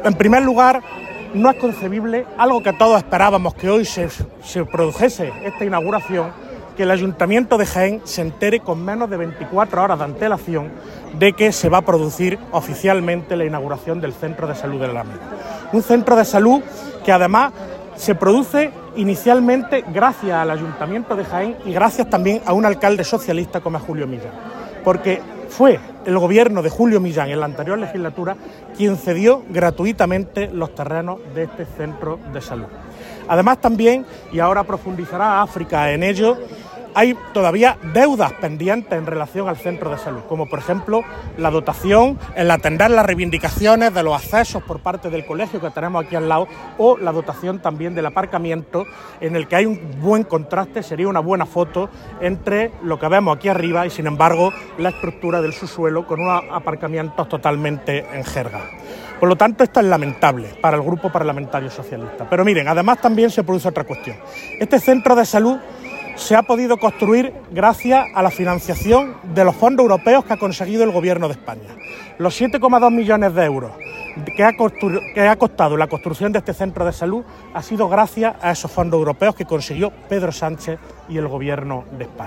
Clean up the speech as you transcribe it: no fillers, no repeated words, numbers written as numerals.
En primer lugar, no es concebible, algo que todos esperábamos que hoy se produjese esta inauguración, que el Ayuntamiento de Jaén se entere con menos de 24 horas de antelación de que se va a producir oficialmente la inauguración del Centro de Salud de la Alameda. Un centro de salud que además se produce inicialmente gracias al Ayuntamiento de Jaén y gracias también a un alcalde socialista como es Julio Millán, porque fue el gobierno de Julio Millán en la anterior legislatura quien cedió gratuitamente los terrenos de este centro de salud. Además también, y ahora profundizará África en ello, hay todavía deudas pendientes en relación al centro de salud, como por ejemplo la dotación, el atender las reivindicaciones de los accesos por parte del colegio que tenemos aquí al lado, o la dotación también del aparcamiento, en el que hay un buen contraste, sería una buena foto entre lo que vemos aquí arriba y sin embargo la estructura del subsuelo con unos aparcamientos totalmente en jerga. Por lo tanto, esto es lamentable para el Grupo Parlamentario Socialista. Pero miren, además también se produce otra cuestión. Este centro de salud se ha podido construir gracias a la financiación de los fondos europeos que ha conseguido el Gobierno de España. Los 7,2 millones de euros que ha costado la construcción de este centro de salud ha sido gracias a esos fondos europeos que consiguió Pedro Sánchez y el Gobierno de España.